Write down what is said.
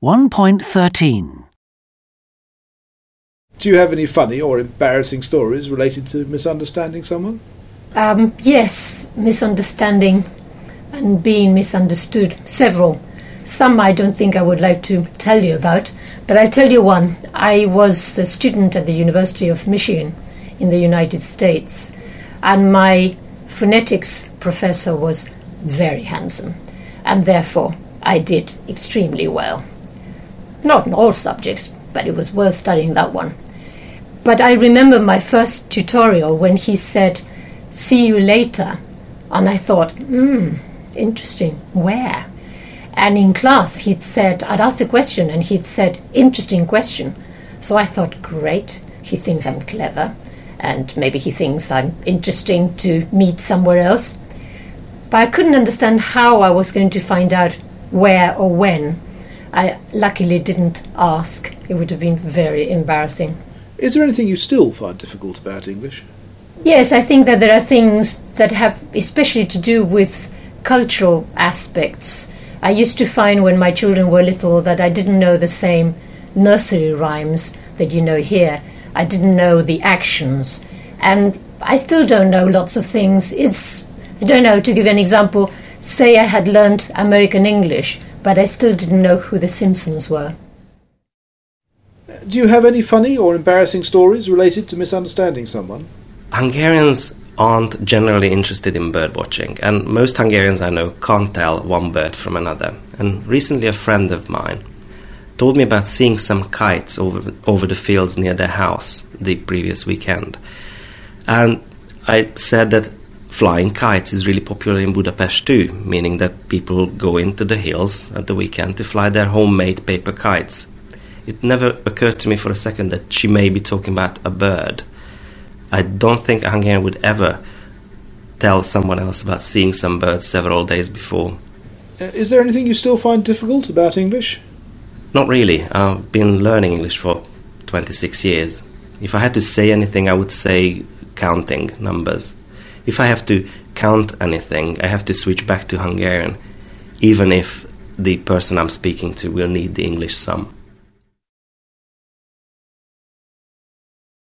1.13. Do you have any funny or embarrassing stories related to misunderstanding someone? Yes, misunderstanding and being misunderstood. Several. Some I don't think I would like to tell you about, but I'll tell you one. I was a student at the University of Michigan in the United States, and my phonetics professor was very handsome, and therefore I did extremely well. Not in all subjects, but it was worth studying that one. But I remember my first tutorial when he said, "See you later," and I thought, interesting, where? And in class I'd asked a question and he'd said, "Interesting question." So I thought, great, he thinks I'm clever and maybe he thinks I'm interesting to meet somewhere else. But I couldn't understand how I was going to find out where or when. I luckily didn't ask. It would have been very embarrassing. Is there anything you still find difficult about English? Yes, I think that there are things that have especially to do with cultural aspects. I used to find when my children were little that I didn't know the same nursery rhymes that you know here. I didn't know the actions. And I still don't know lots of things. I don't know, to give an example, say I had learnt American English, but I still didn't know who the Simpsons were. Do you have any funny or embarrassing stories related to misunderstanding someone? Hungarians aren't generally interested in bird watching, and most Hungarians I know can't tell one bird from another. And recently a friend of mine told me about seeing some kites over the fields near their house the previous weekend. And I said that flying kites is really popular in Budapest too, meaning that people go into the hills at the weekend to fly their homemade paper kites. It never occurred to me for a second that she may be talking about a bird. I don't think a Hungarian would ever tell someone else about seeing some birds several days before. Is there anything you still find difficult about English? Not really. I've been learning English for 26 years. If I had to say anything, I would say counting numbers. If I have to count anything, I have to switch back to Hungarian, even if the person I'm speaking to will need the English sum.